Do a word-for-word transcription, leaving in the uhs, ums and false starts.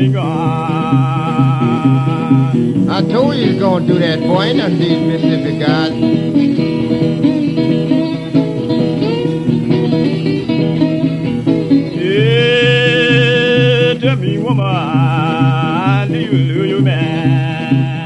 I told you he's gonna do that, boy. Ain't none of these Mississippi guys. Yeah, tell me, woman, do you, do you man?